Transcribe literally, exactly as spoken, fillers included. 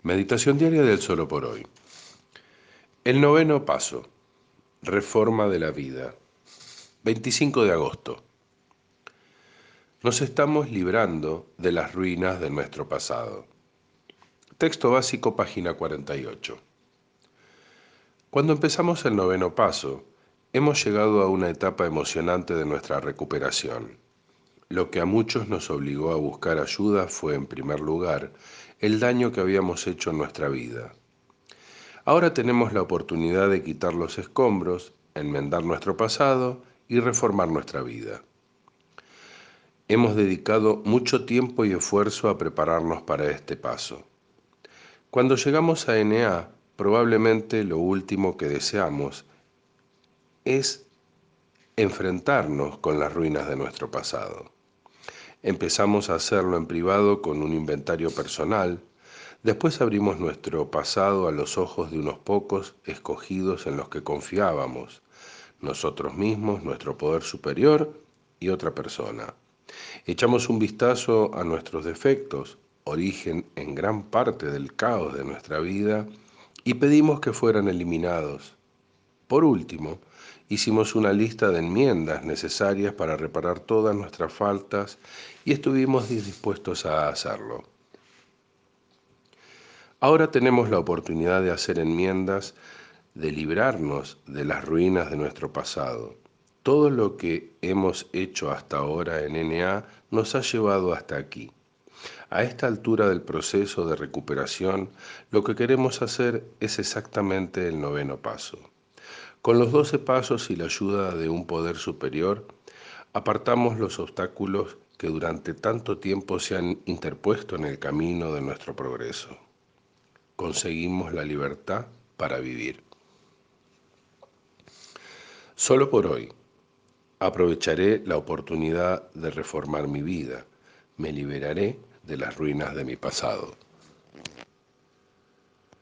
Meditación diaria del Solo por Hoy. El noveno paso. Reforma de la vida. veinticinco de agosto. Nos estamos librando de las ruinas de nuestro pasado. Texto básico, página cuarenta y ocho. Cuando empezamos el noveno paso, hemos llegado a una etapa emocionante de nuestra recuperación. Lo que a muchos nos obligó a buscar ayuda fue, en primer lugar, el daño que habíamos hecho en nuestra vida. Ahora tenemos la oportunidad de quitar los escombros, enmendar nuestro pasado y reformar nuestra vida. Hemos dedicado mucho tiempo y esfuerzo a prepararnos para este paso. Cuando llegamos a N A, probablemente lo último que deseamos es enfrentarnos con las ruinas de nuestro pasado. Empezamos a hacerlo en privado con un inventario personal. Después abrimos nuestro pasado a los ojos de unos pocos escogidos en los que confiábamos, nosotros mismos, nuestro poder superior y otra persona. Echamos un vistazo a nuestros defectos, origen en gran parte del caos de nuestra vida, y pedimos que fueran eliminados. Por último, hicimos una lista de enmiendas necesarias para reparar todas nuestras faltas y estuvimos dispuestos a hacerlo. Ahora tenemos la oportunidad de hacer enmiendas, de librarnos de las ruinas de nuestro pasado. Todo lo que hemos hecho hasta ahora en N A nos ha llevado hasta aquí. A esta altura del proceso de recuperación, lo que queremos hacer es exactamente el noveno paso. Con los doce pasos y la ayuda de un poder superior, apartamos los obstáculos que durante tanto tiempo se han interpuesto en el camino de nuestro progreso. Conseguimos la libertad para vivir. Solo por hoy, aprovecharé la oportunidad de reformar mi vida. Me liberaré de las ruinas de mi pasado.